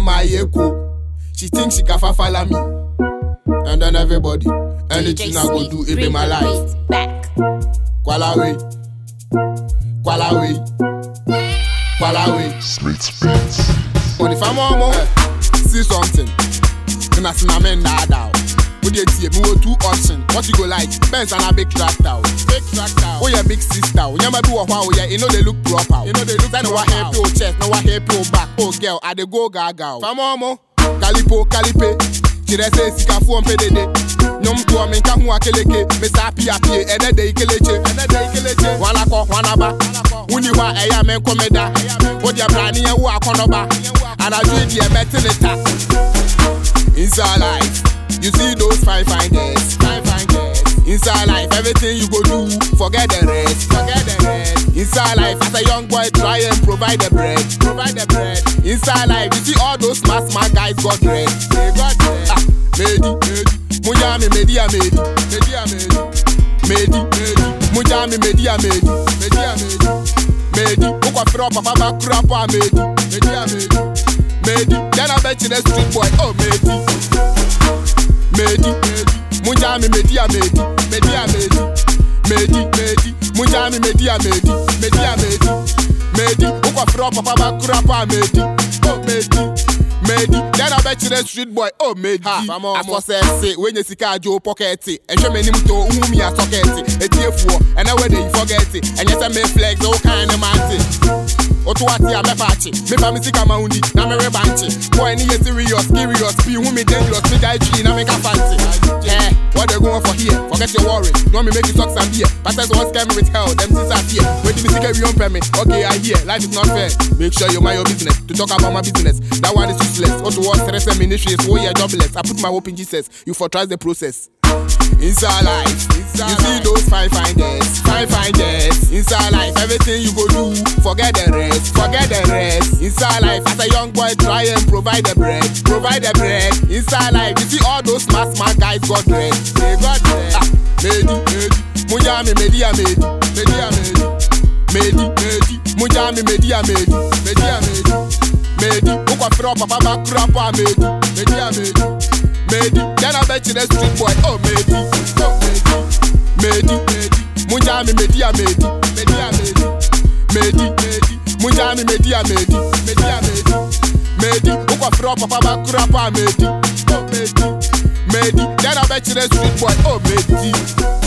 my echo. She thinks she can follow me. And then everybody, anything I go do, it be my life. Kwalawe, Kwalawe, Kwalawe. Street beats. But if I'm on see something, then I see my men down. Would you see me with two options? What you go like? Benz and a big tractor. Big tractor. Oh yeah, big sister. You never do a wow, yeah. You know they look proper. You know they look. Then what hair your chest, no what hair your back. Oh girl, I dey go gaga. Famomo, Calipo, Calipe. Chire say sika fu on PDD. Nyom to me nka hu akeleke. Me sa pia pie, ene dey keleche. Ene dey keleche. Wana ko, wana ba. Uni wa eya men komeda. Odi abrani ye wo akonoba. And I do the better leta. Inside life. You see those fine girls. Inside life, everything you go do, forget the rest. Inside life, as a young boy, try and provide the bread. Inside life, you see all those smart guys got dread. Medi, Mujami, Medi, Mujami, Medi, Uka Fro, Papa, Krapa, Medi, then I bet you the street boy, oh, Medi, Mujami, Medi, Mujami, Medi, Uka Fro, Papa, Krapa, Medi, then I bet you the street boy, oh, Medi. I for say, when you see Joe pocket, and show me him to whom you are socket, a tear for, and I whether you forget it, and yet I may flex all kind of man. Otuati a me party, me family come on the, na me rebanchi. Boy, ni serious, be who me dangerous, me die tree, na me ka fancy. Yeah, what they going for here? Forget your worry, don't me make you talk some beer. Pastors won't scare me with hell, them things are fear. When the music every on me, okay, I hear, life is not fair. Make sure you mind your business, to talk about my business. That one is useless, go to work, stress and ministry is 4 year jobless. I put my hope in Jesus, you for trust the process. Inside life, you see those fine girls. Inside life, everything you go do, forget the rest. Inside life, as a young boy, try and provide the bread. Inside life, you see all those smart guys got dread. Medi, Mujami, Medi, Mujami, Medi, Uka Fro, Papa, Krapa, Medi, then I bet you the street boy, oh, Medi, Mujami, Medi, Mujami, Medi, Uka Fro, Papa, Krapa, Medi, then I bet you the street boy, oh, Medi.